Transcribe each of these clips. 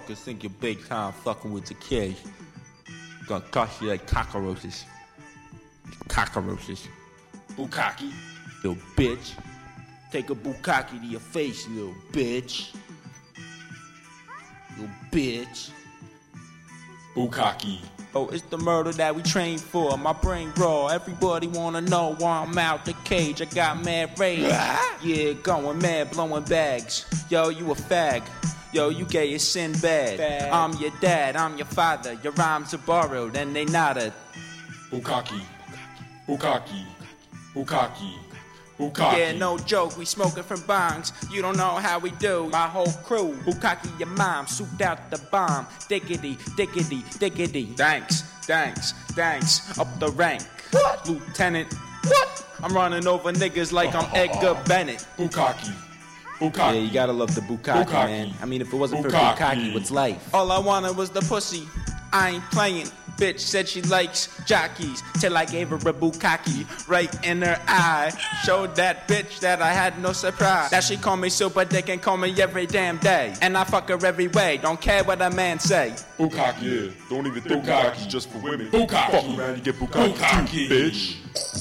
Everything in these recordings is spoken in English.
motherfuckers think you're big time fucking with the kids. Gonna cost you like cockroaches. Cockroaches. Bukkake. Little bitch. Take a bukkake to your face, little bitch. Little bitch. Bukkake. Oh, it's the murder that we train for. My brain raw. Everybody wanna know why I'm out the cage. I got mad rage. Yeah, going mad, blowing bags. Yo, you a fag. Yo, you gay as sin bad. I'm your dad, I'm your father. Your rhymes are borrowed and they nodded. Bukkake. Bukkake. Bukkake. Bukkake. Yeah, no joke, we smoking from bongs. You don't know how we do. My whole crew, bukkake your mom, souped out the bomb. Diggity, diggity, diggity. Thanks, thanks, thanks. Up the rank. What? Lieutenant. What? I'm running over niggas like I'm Edgar Bennett. Bukkake. Bukkake. Yeah, you gotta love the bukkake, Bukkake. man. I mean, if it wasn't for Bukkake. bukkake, what's life? All I wanted was the pussy. I ain't playing. Bitch said she likes jockeys till I gave her a bukkake right in her eye. Showed that bitch that I had no surprise. Now she call me super dick and call me every damn day. And I fuck her every way, don't care what a man say. Bukkake. Yeah, don't even think bukkake's just for women. Bukkake. Fuck around, you get bukkake too, bitch.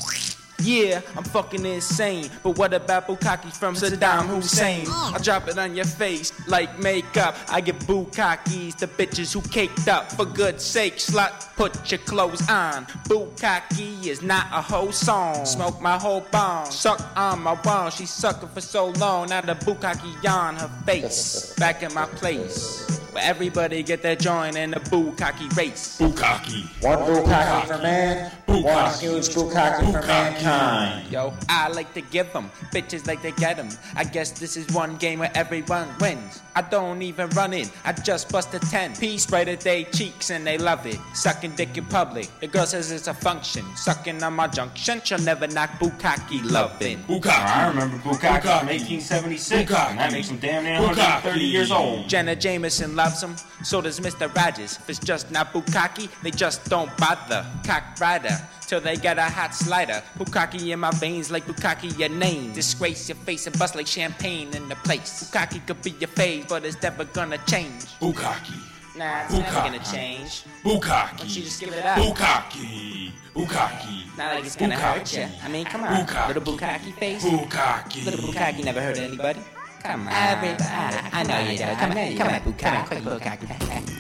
Yeah, I'm fucking insane. But what about bukkake from Saddam Hussein? I drop it on your face like makeup. I give bukkakes to bitches who caked up. For good sake, slut, put your clothes on. Bukkake is not a whole song. Smoke my whole bomb. Suck on my wall. She sucking for so long. Now the bukkake on her face. Back in my place. Where everybody get their joint in the bukkake race. Bukkake. One bukkake for man, one Bukkake. huge bukkake for mankind. Yo, I like to give them, bitches like to get them. I guess this is one game where everyone wins. I don't even run in, I just bust a 10. Peace right at their cheeks and they love it. Sucking dick in public, the girl says it's a function. Sucking on my junction, she'll never knock bukkake loving. Bukkake. I remember Bukkake from 1876, and that makes him damn near 130 years old. Jenna Jameson loves them, so does Mr. Rogers. If it's just not bukkake, they just don't bother. Cock rider, till they get a hot slider. Bukkake in my veins like bukkake your name. Disgrace your face and bust like champagne in the place. Bukkake could be your phase, but it's never gonna change. Bukkake. Nah, it's never gonna change. Bukkake. Don't you just give it up? Bukkake. Bukkake. Not like it's gonna hurt you. I mean, come on, Bukkake. little bukkake face. Bukkake. Little bukkake never hurt anybody. Come on, everybody. I know you do. Come on, bukkake. Quick bukkake.